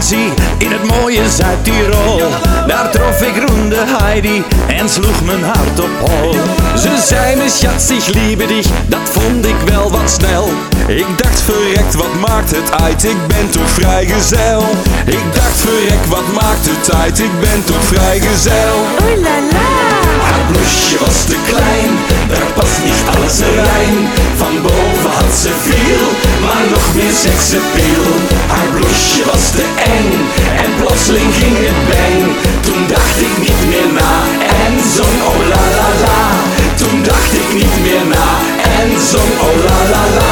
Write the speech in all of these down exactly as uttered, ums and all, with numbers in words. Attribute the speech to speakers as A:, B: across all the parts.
A: vakantie in het mooie Zuid-Tirol. Daar trof ik roende Heidi en sloeg mijn hart op hol. Ze zei me schatz, ich liebe dich, dat vond ik wel wat snel. Ik dacht verrekt, wat maakt het uit, ik ben toch vrijgezel. Ik dacht verrekt, wat maakt het uit, ik ben toch vrijgezel.
B: Oeh la la.
A: Haar blouseje was te klein, daar past niet alles rein. Van boven had ze veel, maar nog meer seksappeal. Haar blouseje was te eng, en plotseling ging het bang. Toen dacht ik niet meer na, en zong oh la la la. Toen dacht ik niet meer na, en zong oh la la la.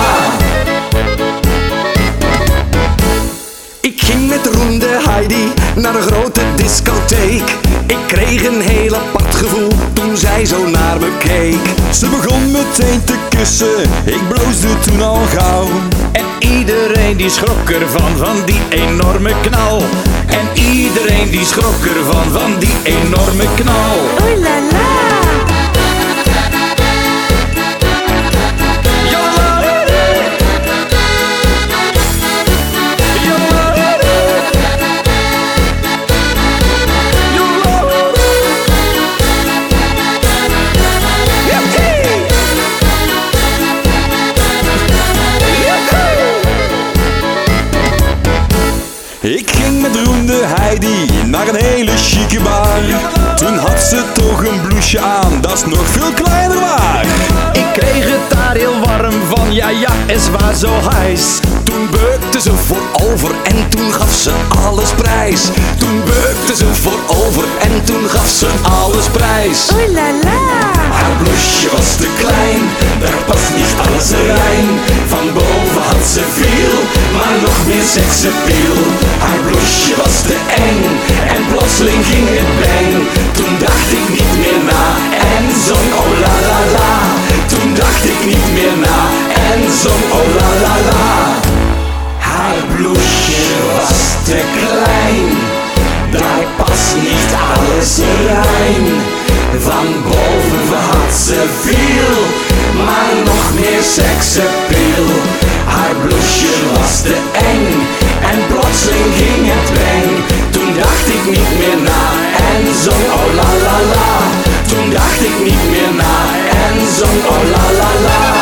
A: Ik ging met roende Heidi naar een grote discotheek. Ik kreeg een heel apart gevoel toen zij zo naar me keek. Ze begon meteen te kussen, ik bloosde toen al gauw. En iedereen die schrok ervan, van die enorme knal. En iedereen die schrok ervan, van die enorme knal.
B: Oeh la la.
A: Ik ging met roende Heidi naar een hele chique bar. Toen had ze toch een blouseje aan, dat is nog veel kleiner waar. Ik kreeg het daar heel warm van, ja ja, es was zo heiß. Toen beukte ze voorover en toen gaf ze alles prijs. Toen beukte ze voorover en toen gaf ze alles prijs.
B: Oeh la la.
A: Haar blouseje was te klein, daar past niet alles rein. Van boven had ze veel, maar nog meer seksappeal. Haar blouseje was te eng, en plotseling ging het bang. Toen dacht ik niet meer na, en zong oh la la la. Toen dacht ik niet meer na, en zong oh la la la. Haar blouseje was te klein, daar past niet alles rein. Van boven had ze veel, maar nog meer seksappeal. Haar blouseje was te eng, en plotseling ging het bang. Toen dacht ik niet meer na, en zong oh la la la. Toen dacht ik niet meer na, en zong oh la la la.